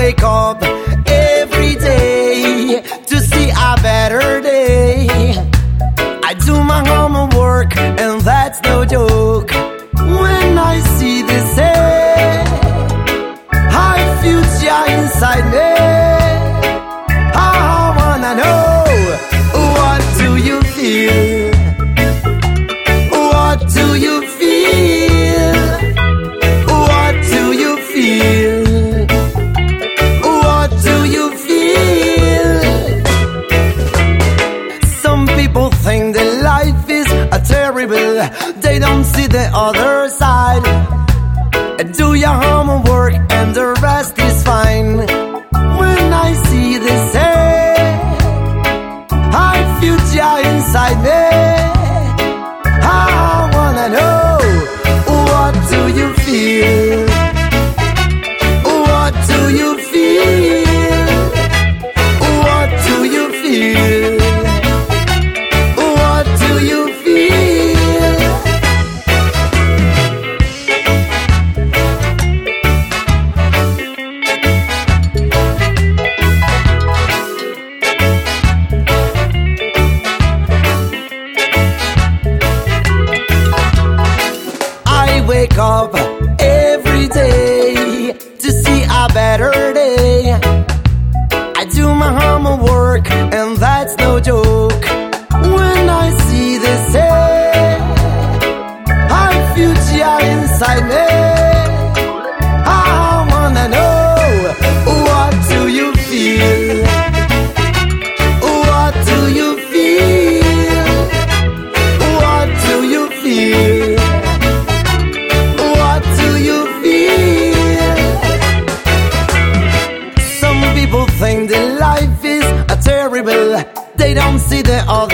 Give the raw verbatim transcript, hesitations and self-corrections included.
wake up every day to see a better day. I do my homework and that's no joke. When I see this air, high future inside me, I wanna know, what do you feel? What do you feel? What do you feel? What do you feel? Some people think that life is a terrible, they don't see the other side. Do your homework and the rest is fine. When I see this air, high future inside me, I wanna know, what do you feel? What do you feel? What do you feel? What do you feel? I wake up every day to see a better day. I do my homework and that's no joke. When I see this air, high future inside me, I wanna know, what do you feel? What do you feel? What do you feel? What do you feel? Some people think that life is a terrible, they don't see the other